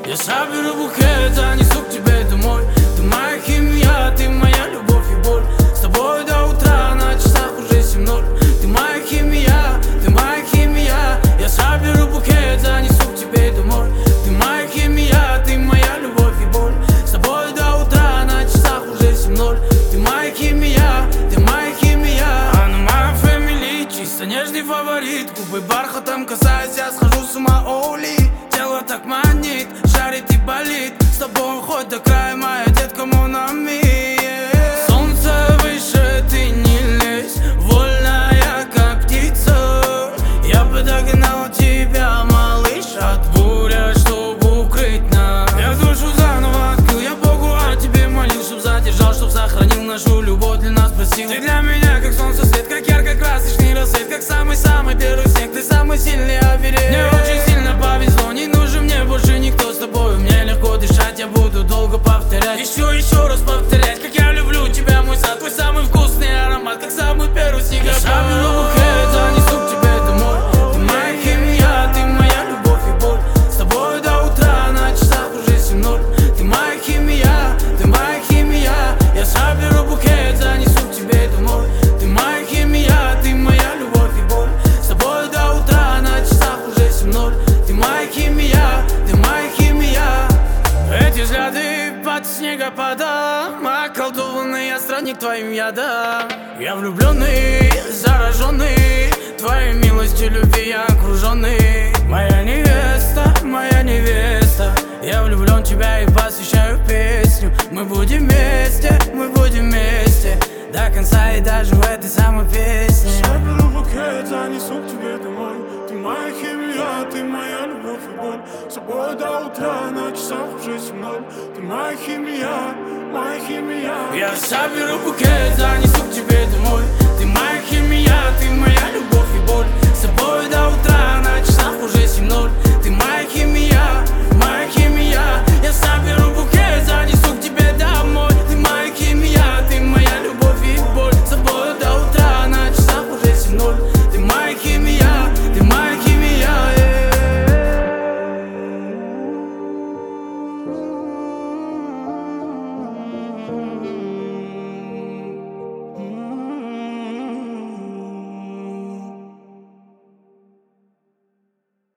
Я соберу букет, занесу к тебе домой. Ты моя химия, ты моя любовь и боль. С тобой до утра, на часах уже 7:00. Ты моя химия, ты моя химия. Я соберу букет, занесу к тебе домой. Ты моя химия, ты моя любовь и боль. С тобой до утра, на часах уже 7:00. Ты моя химия, ты моя химия. Она моя фэмили, чисто нежный фаворит. Губы бархатом касаясь, я схожу с ума, оули. Тело так манит, жарит и болит. С тобой хоть до края, моя детка, монами. Солнце выше, ты не лезь. Вольная, как птица. Я бы догнал тебя, малыш, от буря, чтобы укрыть нас. Я душу заново открыл, я Богу о тебе молил, чтоб задержал, чтоб сохранил нашу любовь, для нас просил. Ты для меня как солнце свет, как ярко-красочный рассвет, как самый-самый первый снег. Ты самый сильный оберег. Мне очень сильно повезло, не нужен мне больше никто. С тобой мне легко дышать, я буду долго повторять. Еще раз повторять, как я люблю тебя, мой сад. Твой самый вкусный аромат, как самый первый снегопад. Я соберу букет, занесу к тебе домой. Ты моя химия, ты моя любовь и боль. С тобой до утра, на часах уже 7:00. Ты моя химия, ты моя химия. Я соберу букет, занесу к тебе домой. Ты моя химия, ты моя любовь и боль. С тобой до утра, на часах уже 7:00. Ты моя химия, ты моя химия. Эти взгляды под снегопадом, околдованный я странник твоим ядом. Я влюбленный, зараженный твоей милостью, любви я окруженный. Моя невеста, я влюблен в тебя и посвящаю песню. Мы будем вместе, мы будем вместе до конца и даже в этой самой песне. Соберу букет, занесу к тебе домой. Ты моя химия, ты моя любовь и боль. С тобой до утра, на часах уже 7:00. Ты моя химия, моя химия. Я соберу букет, занесу к тебе домой.